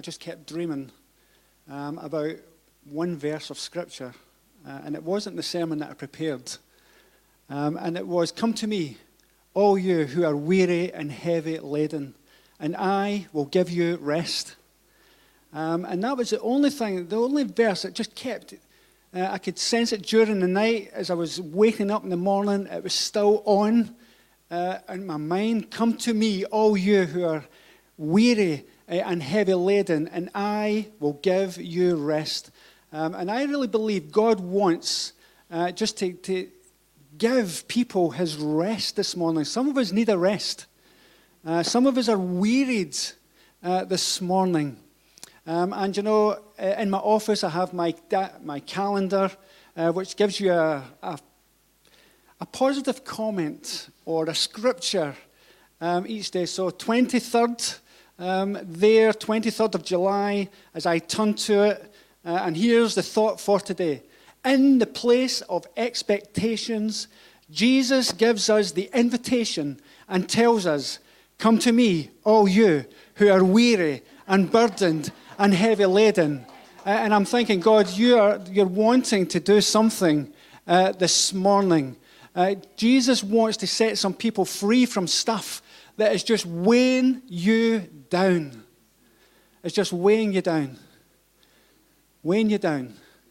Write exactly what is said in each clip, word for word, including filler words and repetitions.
just kept dreaming um, about one verse of Scripture. Uh, and it wasn't the sermon that I prepared. Um, and it was, "Come to me, all you who are weary and heavy laden, and I will give you rest." Um, and that was the only thing, the only verse that just kept. Uh, I could sense it during the night as I was waking up in the morning. It was still on uh, in my mind. "Come to me, all you who are weary uh, and heavy laden, and I will give you rest." Um, and I really believe God wants uh, just to, to give people his rest this morning. Some of us need a rest. Uh, some of us are wearied uh, this morning. Um, and, you know, in my office, I have my my calendar, uh, which gives you a, a, a positive comment or a scripture um, each day. So twenty-third, um, there, twenty-third of July, as I turn to it, uh, and here's the thought for today. In the place of expectations, Jesus gives us the invitation and tells us, "Come to me, all you who are weary and burdened and heavy laden." Uh, and I'm thinking, God, you are, you're wanting to do something uh, this morning. Uh, Jesus wants to set some people free from stuff that is just weighing you down. It's just weighing you down. Weighing you down.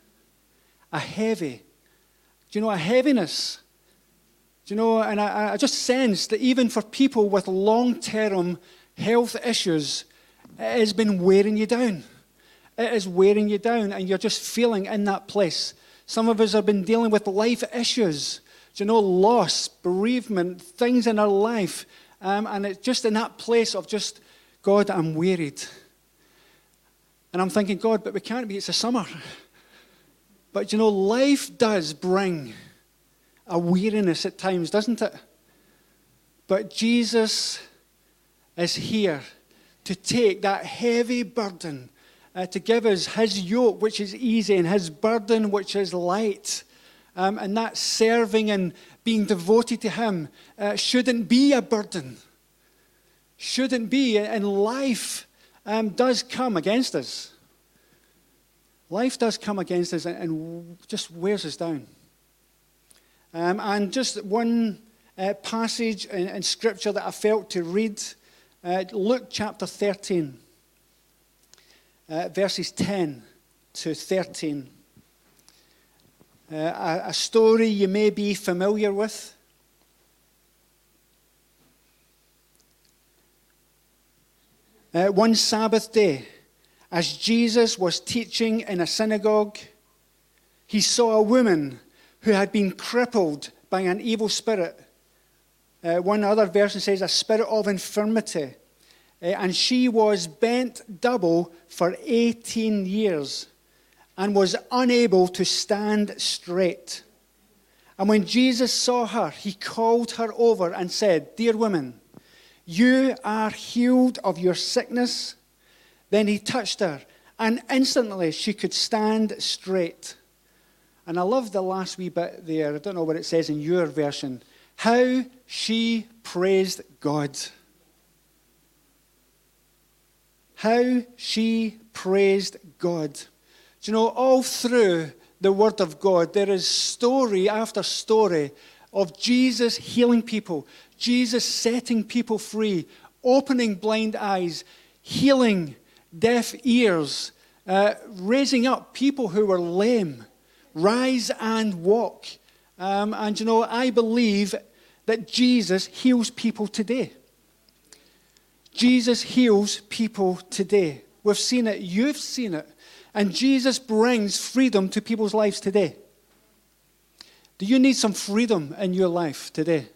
A heavy. Do you know, a heaviness? Do you know, and I, I just sense that even for people with long-term health issues, it has been wearing you down. It is wearing you down, and you're just feeling in that place. Some of us have been dealing with life issues. Do you know, loss, bereavement, things in our life. Um, and it's just in that place of just, God, I'm wearied. And I'm thinking, God, but we can't be, it's a summer. But, you know, life does bring a weariness at times, doesn't it? But Jesus is here to take that heavy burden, uh, to give us his yoke, which is easy, and his burden, which is light. Um, and that serving and being devoted to him uh, shouldn't be a burden. Shouldn't be. And life um, does come against us. Life does come against us and, and just wears us down. Um, and just one uh, passage in, in Scripture that I felt to read, uh, Luke chapter thirteen, uh, verses ten to thirteen. Uh, a, a story you may be familiar with. Uh, one Sabbath day, as Jesus was teaching in a synagogue, he saw a woman who had been crippled by an evil spirit. Uh, one other version says a spirit of infirmity. Uh, and she was bent double for eighteen years and was unable to stand straight. And when Jesus saw her, he called her over and said, "Dear woman, you are healed of your sickness." Then he touched her, and instantly she could stand straight. And I love the last wee bit there. I don't know what it says in your version. How she praised God. How she praised God. Do you know, all through the Word of God, there is story after story of Jesus healing people, Jesus setting people free, opening blind eyes, healing deaf ears, uh, raising up people who were lame, rise and walk. Um, and, you know, I believe that Jesus heals people today. Jesus heals people today. We've seen it. You've seen it. And Jesus brings freedom to people's lives today. Do you need some freedom in your life today?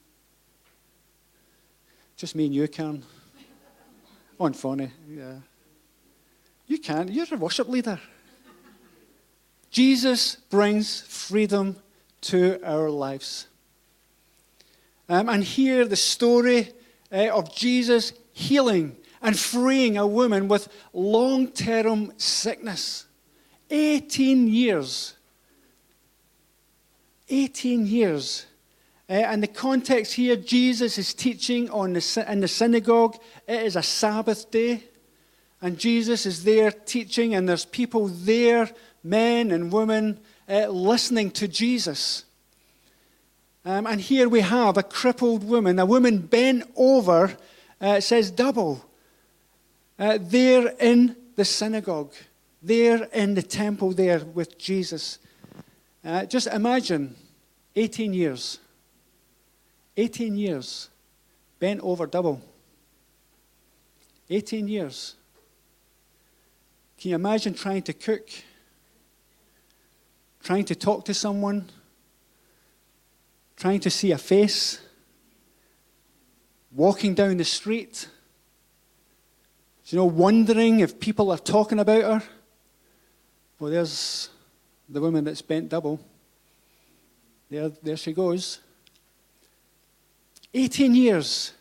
Just me and you, Karen. Oh, and Fonny. Yeah. You can. You're a worship leader. Jesus brings freedom to our lives. Um, and here the story uh, of Jesus healing and freeing a woman with long-term sickness. eighteen years. eighteen years. Uh, and the context here, Jesus is teaching on the, in the synagogue. It is a Sabbath day. And Jesus is there teaching, and there's people there, men and women, uh, listening to Jesus. Um, and here we have a crippled woman, a woman bent over, uh, it says double, uh, there in the synagogue, there in the temple there with Jesus. Uh, just imagine eighteen years. eighteen years, bent over double. eighteen years. Can you imagine trying to cook? Trying to talk to someone? Trying to see a face? Walking down the street? You know, wondering if people are talking about her? Well, there's the woman that's bent double. There, there she goes. eighteen years.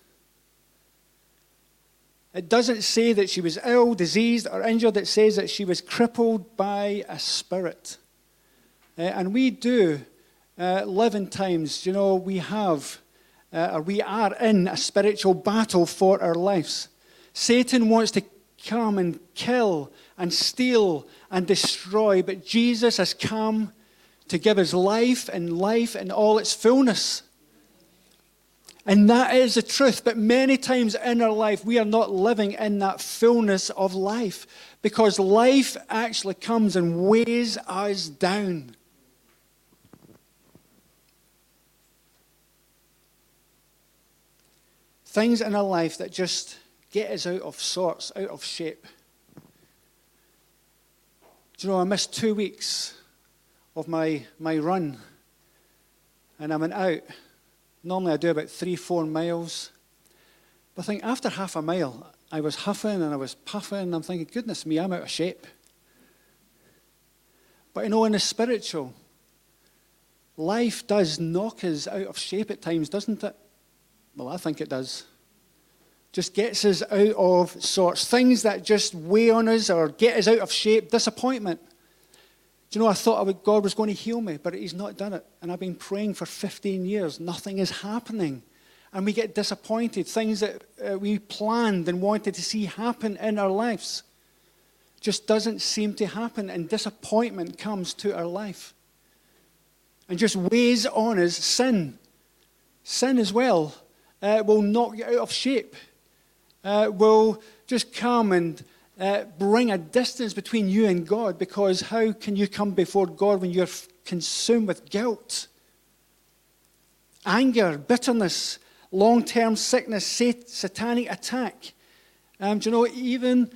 It doesn't say that she was ill, diseased, or injured. It says that she was crippled by a spirit. Uh, and we do uh, live in times, you know, we have, uh, or we are in a spiritual battle for our lives. Satan wants to come and kill and steal and destroy, but Jesus has come to give us life and life in all its fullness. And that is the truth. But many times in our life, we are not living in that fullness of life, because life actually comes and weighs us down. Things in our life that just get us out of sorts, out of shape. Do you know, I missed two weeks of my, my run, and I went out. Normally I do about three, four miles. But I think after half a mile, I was huffing and I was puffing, and I'm thinking, goodness me, I'm out of shape. But you know, in the spiritual, life does knock us out of shape at times, doesn't it? Well, I think it does. Just gets us out of sorts. Things that just weigh on us or get us out of shape. Disappointment. Do you know, I thought I would, God was going to heal me, but he's not done it. And I've been praying for fifteen years. Nothing is happening. And we get disappointed. Things that uh, we planned and wanted to see happen in our lives just doesn't seem to happen. And disappointment comes to our life. And just weighs on us. Sin. Sin as well uh, will knock you out of shape. Uh, will just come and Uh, bring a distance between you and God, because how can you come before God when you're consumed with guilt, anger, bitterness, long-term sickness, sat- satanic attack? Um, do you know, even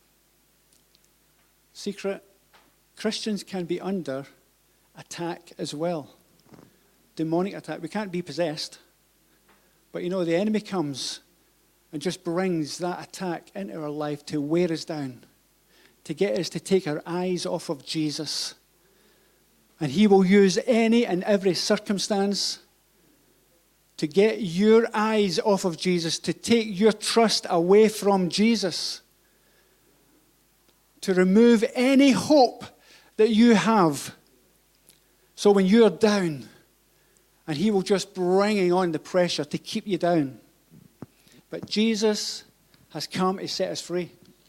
secret Christians can be under attack as well. Demonic attack. We can't be possessed. But you know, the enemy comes and just brings that attack into our life to wear us down, to get us to take our eyes off of Jesus. And he will use any and every circumstance to get your eyes off of Jesus, to take your trust away from Jesus, to remove any hope that you have. So when you're down, and he will just bring on the pressure to keep you down. But Jesus has come to set us free.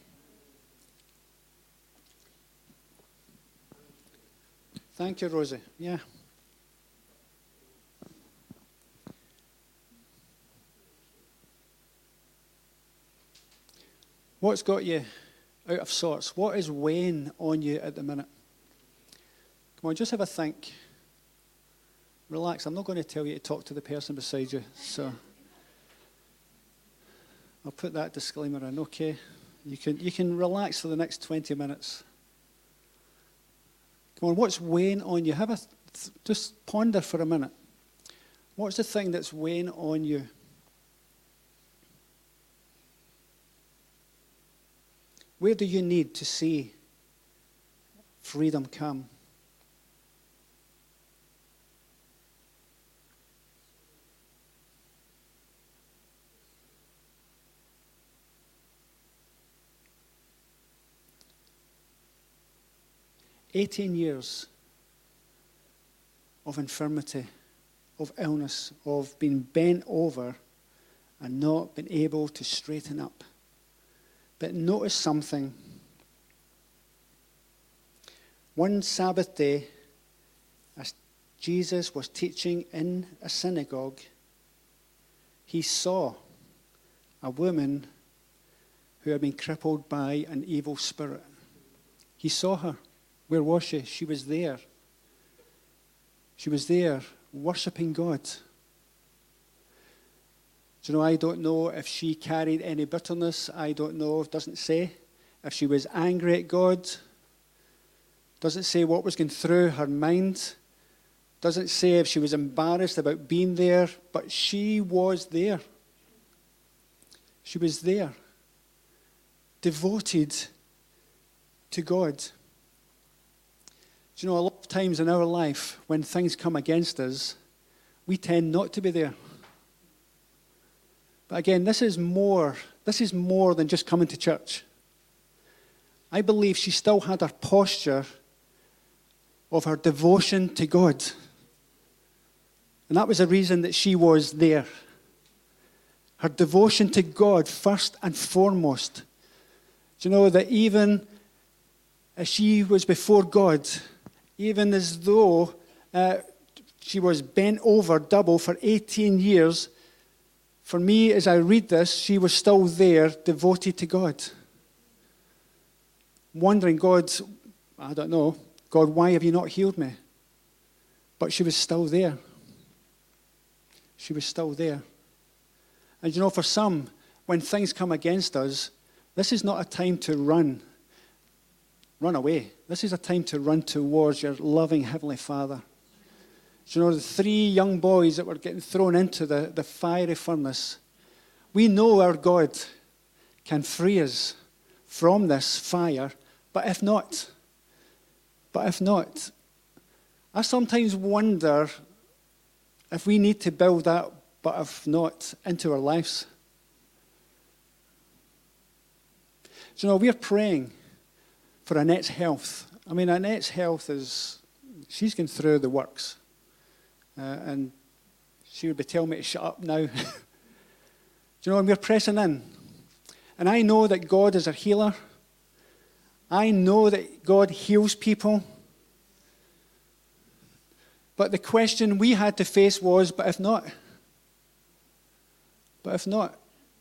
Thank you, Rosie. Yeah. What's got you out of sorts? What is weighing on you at the minute? Come on, just have a think. Relax. I'm not going to tell you to talk to the person beside you. So I'll put that disclaimer in, okay? You can, you can relax for the next twenty minutes. Come on, what's weighing on you? Have a, just ponder for a minute. What's the thing that's weighing on you? Where do you need to see freedom come? eighteen years of infirmity, of illness, of being bent over and not being able to straighten up. But notice something. One Sabbath day, as Jesus was teaching in a synagogue, he saw a woman who had been crippled by an evil spirit. He saw her. Where was she? She was there. She was there, worshipping God. Do you know, I don't know if she carried any bitterness. I don't know. It doesn't say. If she was angry at God. Doesn't say what was going through her mind. Doesn't say if she was embarrassed about being there. But she was there. She was there. Devoted to God. Do you know, a lot of times in our life, when things come against us, we tend not to be there. But again, this is more, this is more than just coming to church. I believe she still had her posture of her devotion to God. And that was the reason that she was there. Her devotion to God first and foremost. Do you know that even as she was before God, even as though uh, she was bent over double for eighteen years, for me, as I read this, she was still there, devoted to God. Wondering, God, I don't know, God, why have you not healed me? But she was still there. She was still there. And you know, for some, when things come against us, this is not a time to run, run away. This is a time to run towards your loving Heavenly Father. Do you know, the three young boys that were getting thrown into the, the fiery furnace, we know our God can free us from this fire, but if not, but if not, I sometimes wonder if we need to build that, but if not, into our lives. Do you know, we're praying for Annette's health. I mean, Annette's health is, she's going through the works. Uh, and she would be telling me to shut up now. Do you know, and we're pressing in. And I know that God is a healer. I know that God heals people. But the question we had to face was, but if not? But if not?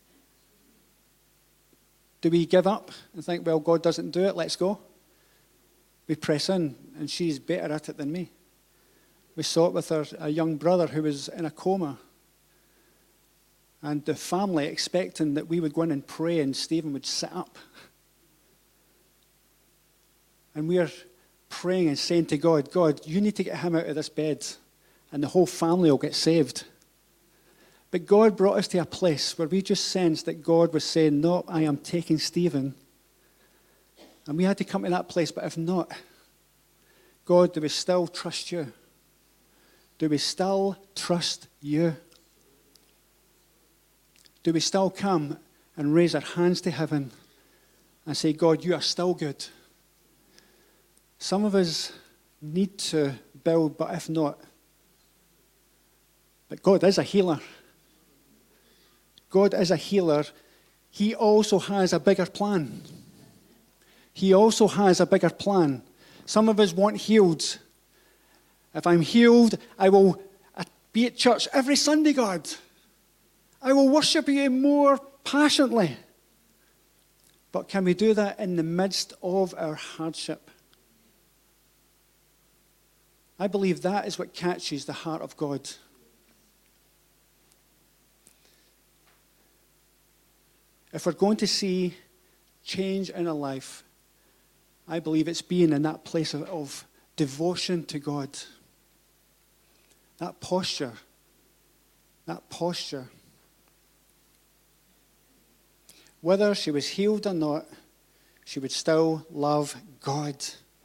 Do we give up and think, well, God doesn't do it, let's go? We press in, and she's better at it than me. We saw it with our, a young brother who was in a coma. And the family expecting that we would go in and pray and Stephen would sit up. And we are praying and saying to God, God, you need to get him out of this bed and the whole family will get saved. But God brought us to a place where we just sensed that God was saying, no, I am taking Stephen. And we had to come to that place, but if not, God, do we still trust you? Do we still trust you? Do we still come and raise our hands to heaven and say, God, you are still good? Some of us need to build, but if not. But God is a healer. God is a healer. He also has a bigger plan. He also has a bigger plan. Some of us want healed. If I'm healed, I will be at church every Sunday, God. I will worship you more passionately. But can we do that in the midst of our hardship? I believe that is what catches the heart of God. If we're going to see change in our life, I believe it's being in that place of, of devotion to God. That posture. That posture. Whether she was healed or not, she would still love God.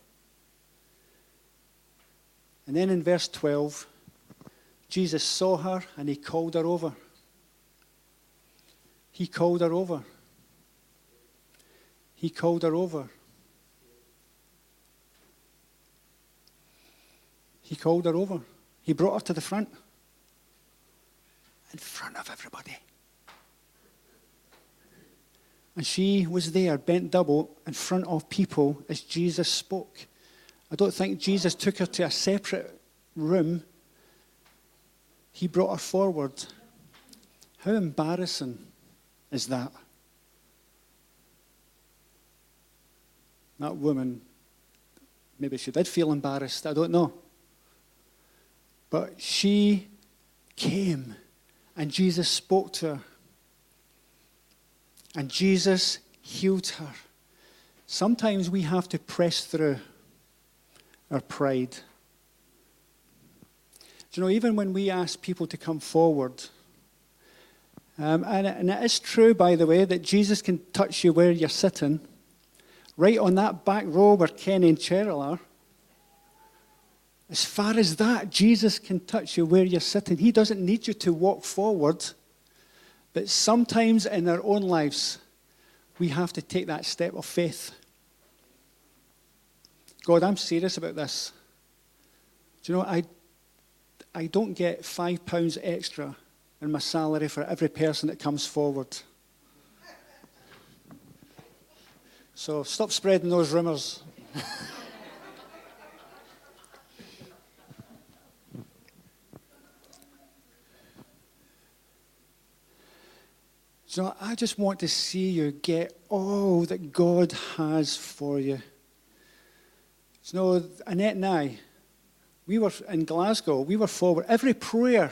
And then in verse twelve, Jesus saw her and he called her over. He called her over. He called her over. He called her over. He brought her to the front. In front of everybody. And she was there, bent double, in front of people as Jesus spoke. I don't think Jesus took her to a separate room. He brought her forward. How embarrassing is that? That woman, maybe she did feel embarrassed, I don't know. But she came, and Jesus spoke to her. And Jesus healed her. Sometimes we have to press through our pride. Do you know, even when we ask people to come forward, um, and, and it is true, by the way, that Jesus can touch you where you're sitting, right on that back row where Kenny and Cheryl are. As far as that, Jesus can touch you where you're sitting. He doesn't need you to walk forward. But sometimes in our own lives, we have to take that step of faith. God, I'm serious about this. Do you know, I, I don't get five pounds extra in my salary for every person that comes forward. So stop spreading those rumours. So I just want to see you get all that God has for you. So, you know, Annette and I, we were in Glasgow. We were forward. Every prayer,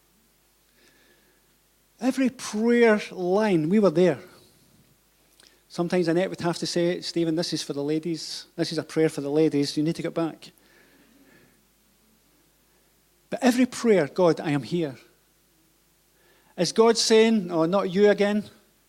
every prayer line, we were there. Sometimes Annette would have to say, Stephen, this is for the ladies. This is a prayer for the ladies. You need to get back. But every prayer, God, I am here. Is God saying, oh, not you again?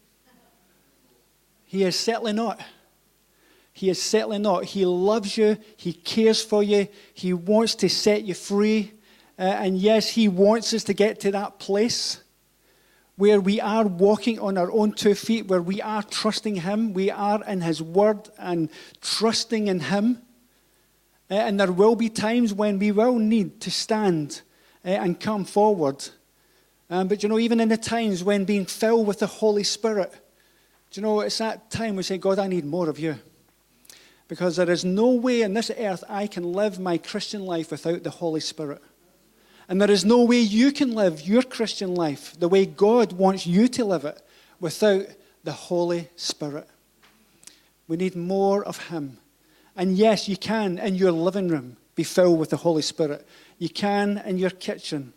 He is certainly not. He is certainly not. He loves you. He cares for you. He wants to set you free. Uh, and yes, he wants us to get to that place where we are walking on our own two feet, where we are trusting him. We are in his word and trusting in him. Uh, and there will be times when we will need to stand uh, and come forward. Um, but, you know, even in the times when being filled with the Holy Spirit, do you know, it's that time we say, God, I need more of you. Because there is no way on this earth I can live my Christian life without the Holy Spirit. And there is no way you can live your Christian life the way God wants you to live it without the Holy Spirit. We need more of him. And yes, you can in your living room be filled with the Holy Spirit. You can in your kitchen.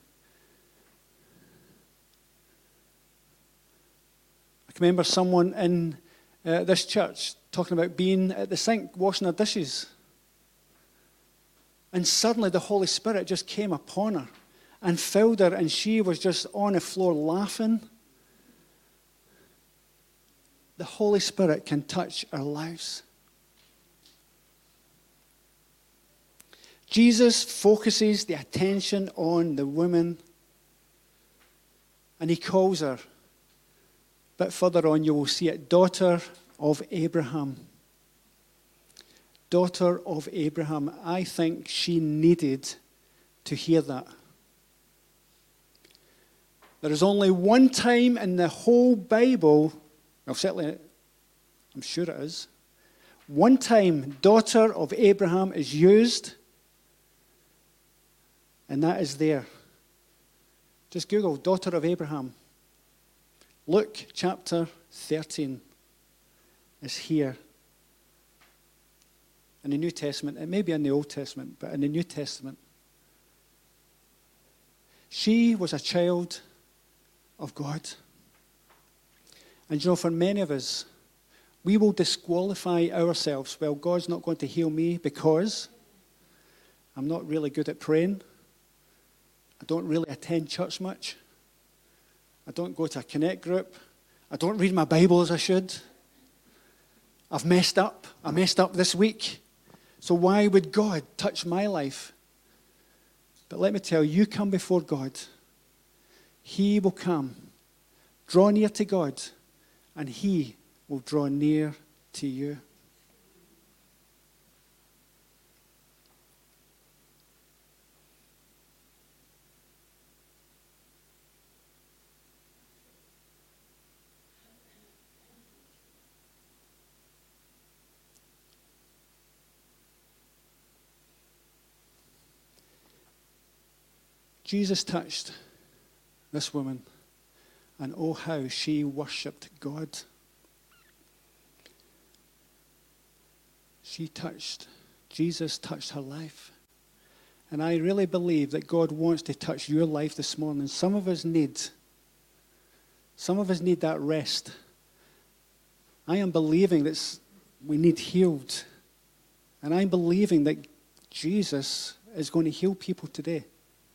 I can remember someone in uh, this church talking about being at the sink, washing her dishes. And suddenly the Holy Spirit just came upon her and filled her, and she was just on the floor laughing. The Holy Spirit can touch our lives. Jesus focuses the attention on the woman, and he calls her. But further on, you will see it, daughter of Abraham. Daughter of Abraham. I think she needed to hear that. There is only one time in the whole Bible, well, certainly, I'm sure it is, one time daughter of Abraham is used, and that is there. Just Google daughter of Abraham. Luke chapter thirteen is here. In the New Testament, it may be in the Old Testament, but in the New Testament. She was a child of God. And you know, for many of us, we will disqualify ourselves. Well, God's not going to heal me because I'm not really good at praying. I don't really attend church much. I don't go to a connect group. I don't read my Bible as I should. I've messed up. I messed up this week. So why would God touch my life? But let me tell you, you come before God. He will come. Draw near to God, and he will draw near to you. Jesus touched this woman, and oh, how she worshipped God. She touched, Jesus touched her life. And I really believe that God wants to touch your life this morning. Some of us need, some of us need that rest. I am believing that we need healed. And I'm believing that Jesus is going to heal people today.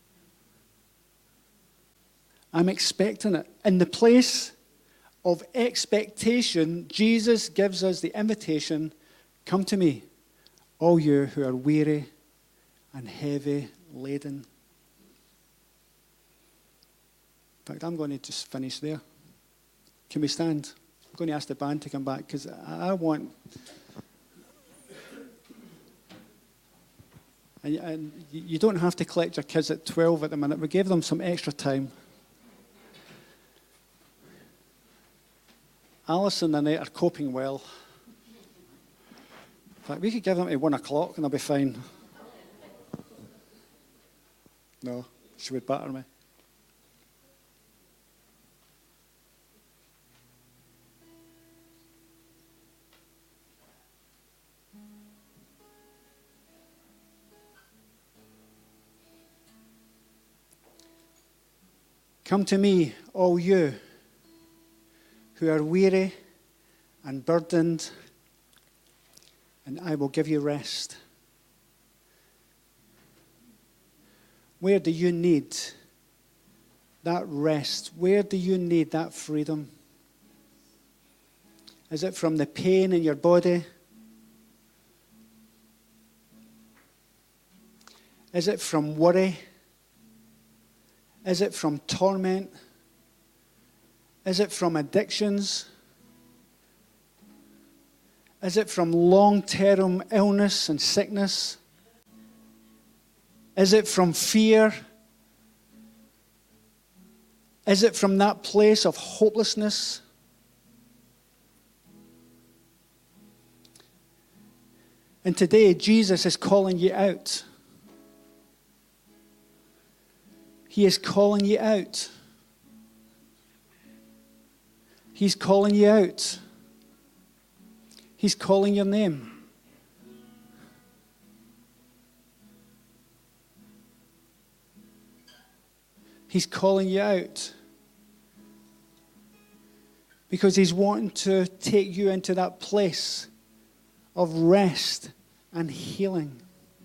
I'm expecting it. In the place of expectation, Jesus gives us the invitation, come to me, all you who are weary and heavy laden. In fact, I'm going to just finish there. Can we stand? I'm going to ask the band to come back because I want... And, and you don't have to collect your kids at twelve at the minute. We gave them some extra time. Alice and Annette are coping well. In fact, we could give them to one o'clock and they'll be fine. No, she would batter me. Come to me, all you who are weary and burdened, and I will give you rest. Where do you need that rest? Where do you need that freedom? Is it from the pain in your body? Is it from worry? Is it from torment? Is it from addictions? Is it from long-term illness and sickness? Is it from fear? Is it from that place of hopelessness? And today, Jesus is calling you out. He is calling you out. He's calling you out. He's calling your name. He's calling you out. Because he's wanting to take you into that place of rest and healing.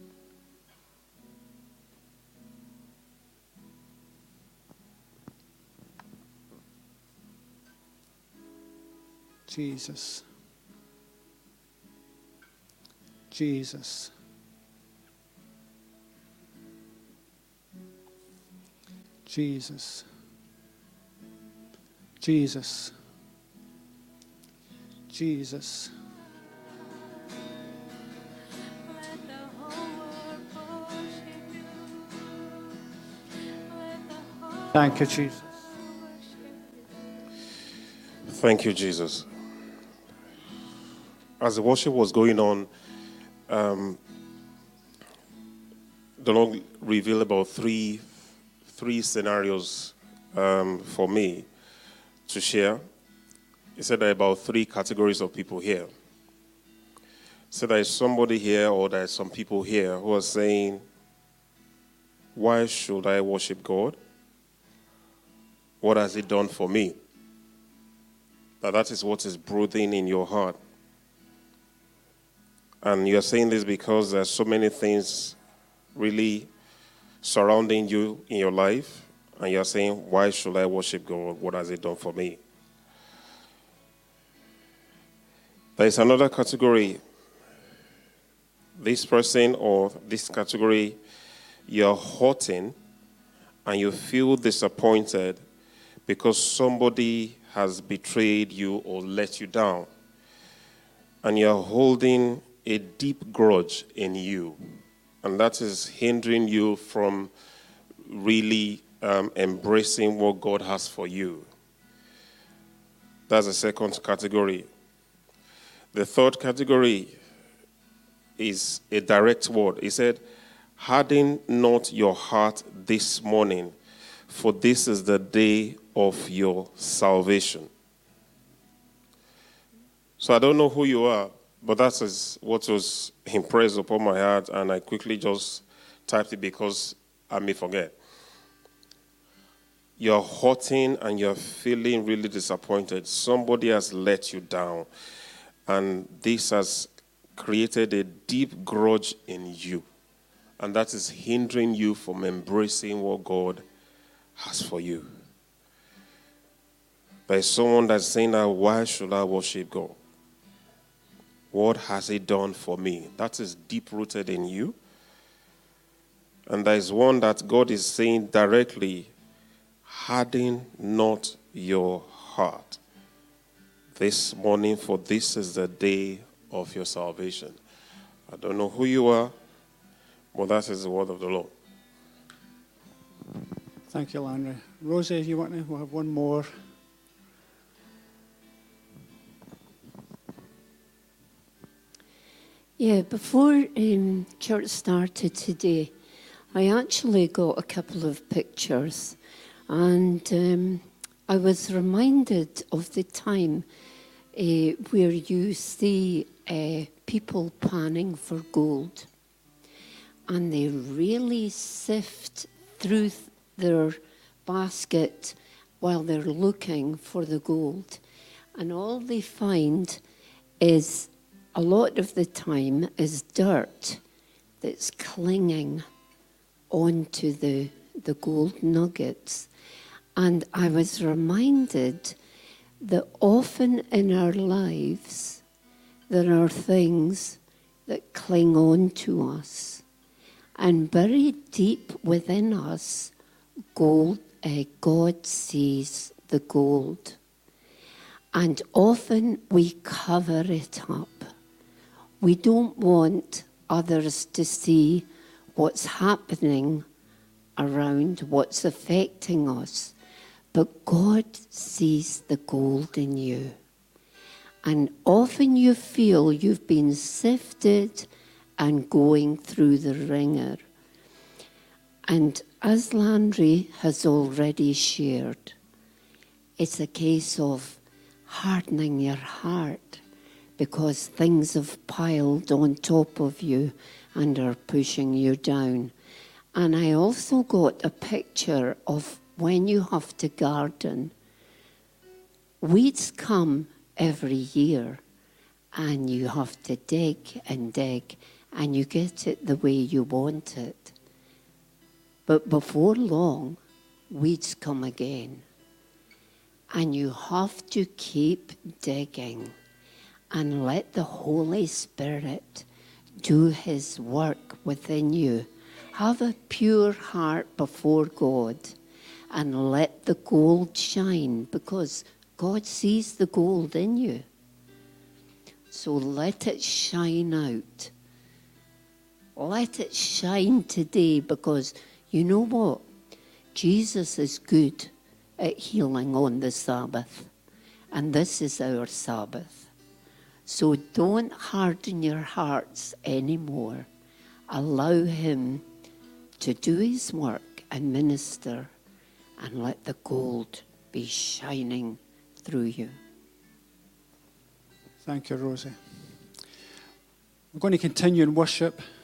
Jesus. Jesus. Jesus. Jesus. Jesus. Thank you, Jesus. Thank you, Jesus. As the worship was going on, um, the Lord revealed about three, three scenarios um, for me to share. He said there are about three categories of people here. So there is somebody here, or there are some people here who are saying, why should I worship God? What has He done for me? Now that is what is brooding in your heart. And you're saying this because there's so many things really surrounding you in your life. And you're saying, why should I worship God? What has He done for me? There is another category. This person or this category, you're hurting and you feel disappointed because somebody has betrayed you or let you down. And you're holding a deep grudge in you. And that is hindering you from really um, embracing what God has for you. That's the second category. The third category is a direct word. He said, Harden not your heart this morning, for this is the day of your salvation. So I don't know who you are, but that is what was impressed upon my heart, and I quickly just typed it because I may forget. You're hurting and you're feeling really disappointed. Somebody has let you down, and this has created a deep grudge in you, and that is hindering you from embracing what God has for you. There is someone that's saying, now, why should I worship God? What has He done for me? That is deep-rooted in you. And there is one that God is saying directly, harden not your heart this morning, for this is the day of your salvation. I don't know who you are, but that is the word of the Lord. Thank you, Landry. Rosie, you want to? We'll have one more. Yeah, before um, church started today, I actually got a couple of pictures, and um, I was reminded of the time uh, where you see uh, people panning for gold, and they really sift through their basket while they're looking for the gold, and all they find is, a lot of the time, is dirt that's clinging onto the, the gold nuggets. And I was reminded that often in our lives, there are things that cling on to us. And buried deep within us, gold, uh, God sees the gold. And often we cover it up. We don't want others to see what's happening around, what's affecting us. But God sees the gold in you. And often you feel you've been sifted and going through the ringer. And as Landry has already shared, it's a case of hardening your heart, because things have piled on top of you and are pushing you down. And I also got a picture of when you have to garden. Weeds come every year, and you have to dig and dig, and you get it the way you want it. But before long, weeds come again. And you have to keep digging and let the Holy Spirit do His work within you. Have a pure heart before God and let the gold shine, because God sees the gold in you. So let it shine out. Let it shine today, because you know what? Jesus is good at healing on the Sabbath, and this is our Sabbath. So don't harden your hearts anymore. Allow Him to do His work and minister, and let the gold be shining through you. Thank you, Rosie. We're going to continue in worship.